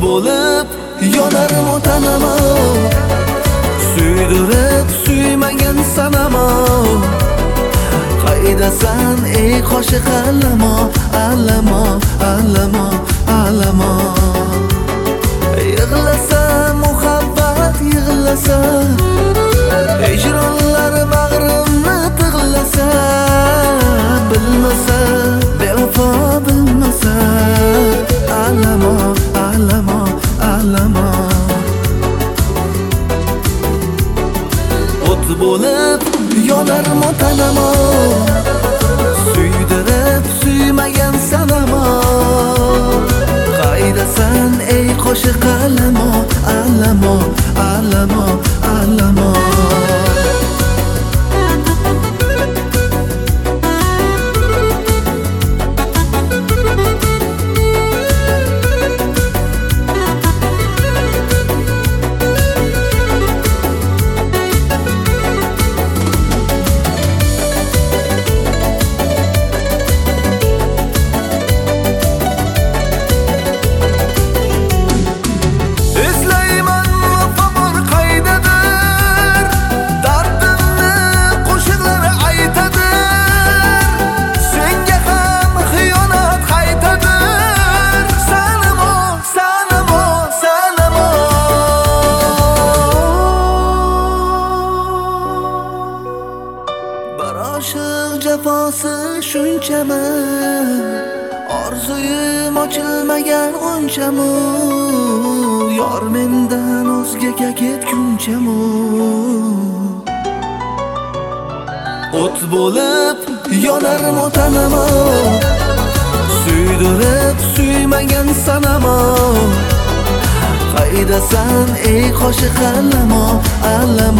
bo'lib yonarim otanamo, suydirib suymagan sanamo. Qaydasan ey qoshiq allamo, allamo, allamo, allamo. Yig'lasa muhabbat yig'lasa, hijronlar bag'rimni tig'lasa, bilmasa bevafo bilmasa, allamo, allamo, allamo. O't bo'lib yonarim otanamo, suydirib suymagan sanamo. Qaydasan ey qoshiq allamo, allamo, allamo, allamo. Oshiq jafosi shunchami, orzuyim ochilmagan g'unchamu, yor mendan o'zgaga ketgunchamu. O't bo'lib yonarim otanamo, suydirib suymagan sanamo. Qaydasan ey qoshiq allamo, allamo.